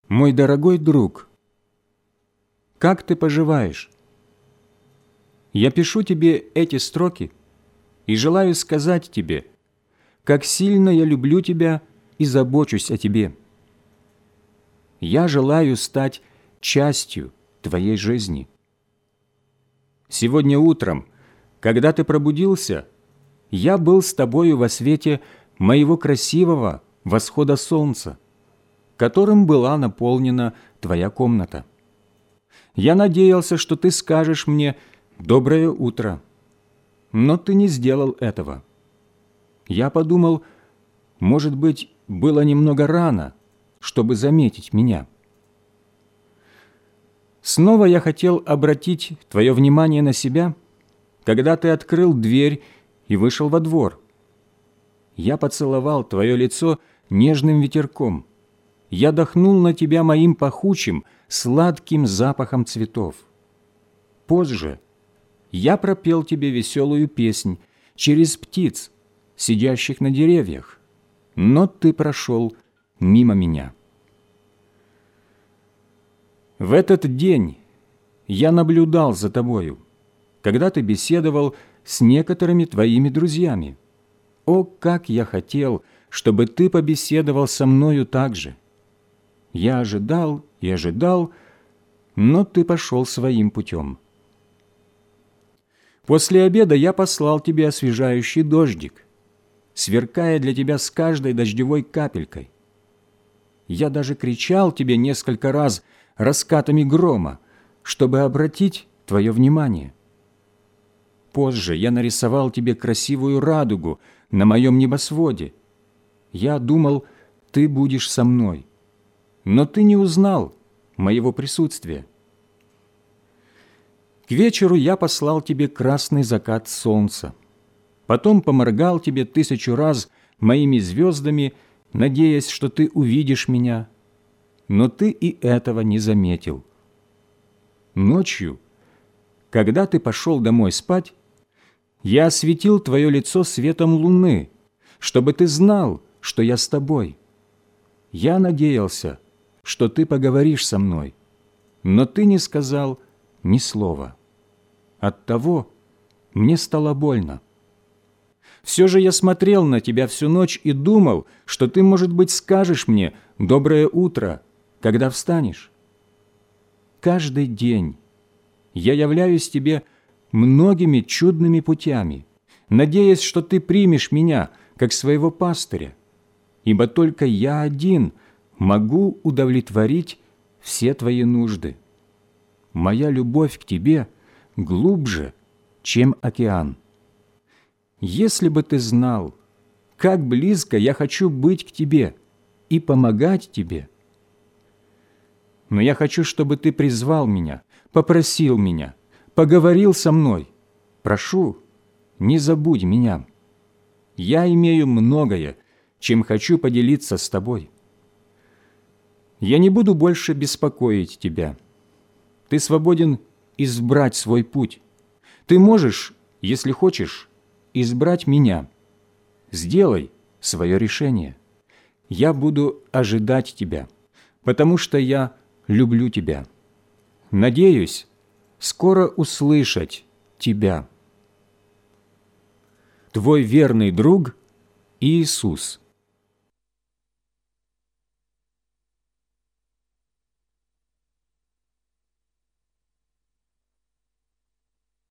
Мой дорогой друг, как ты поживаешь? Я пишу тебе эти строки и желаю сказать тебе, как сильно я люблю тебя и забочусь о тебе. Я желаю стать частью твоей жизни. Сегодня утром, когда ты пробудился, я был с тобою во свете моего красивого восхода солнца, которым была наполнена твоя комната. Я надеялся, что ты скажешь мне «доброе утро», но ты не сделал этого. Я подумал, может быть, было немного рано, чтобы заметить меня. Снова я хотел обратить твое внимание на себя, когда ты открыл дверь и вышел во двор. Я поцеловал твое лицо нежным ветерком. Я дохнул на тебя моим пахучим, сладким запахом цветов. Позже я пропел тебе веселую песнь через птиц, сидящих на деревьях, но ты прошел мимо меня. В этот день я наблюдал за тобою, когда ты беседовал с некоторыми твоими друзьями. О, как я хотел, чтобы ты побеседовал со мною так же! Я ожидал и ожидал, но ты пошел своим путем. После обеда я послал тебе освежающий дождик, сверкая для тебя с каждой дождевой капелькой. Я даже кричал тебе несколько раз раскатами грома, чтобы обратить твое внимание. Позже я нарисовал тебе красивую радугу на моем небосводе. Я думал, ты будешь со мной, но ты не узнал моего присутствия. К вечеру я послал тебе красный закат солнца, потом поморгал тебе 1000 раз моими звездами, надеясь, что ты увидишь меня, но ты и этого не заметил. Ночью, когда ты пошел домой спать, я осветил твое лицо светом луны, чтобы ты знал, что я с тобой. Я надеялся, что ты поговоришь со мной, но ты не сказал ни слова. Оттого мне стало больно. Все же я смотрел на тебя всю ночь и думал, что ты, может быть, скажешь мне «доброе утро», когда встанешь. Каждый день я являюсь тебе многими чудными путями, надеясь, что ты примешь меня как своего пастыря, ибо только я один могу удовлетворить все твои нужды. Моя любовь к тебе глубже, чем океан. Если бы ты знал, как близко я хочу быть к тебе и помогать тебе. Но я хочу, чтобы ты призвал меня, попросил меня, поговорил со мной. Прошу, не забудь меня. Я имею многое, чем хочу поделиться с тобой. Я не буду больше беспокоить тебя. Ты свободен избрать свой путь. Ты можешь, если хочешь, избрать меня. Сделай свое решение. Я буду ожидать тебя, потому что я люблю тебя. Надеюсь скоро услышать тебя. Твой верный друг Иисус.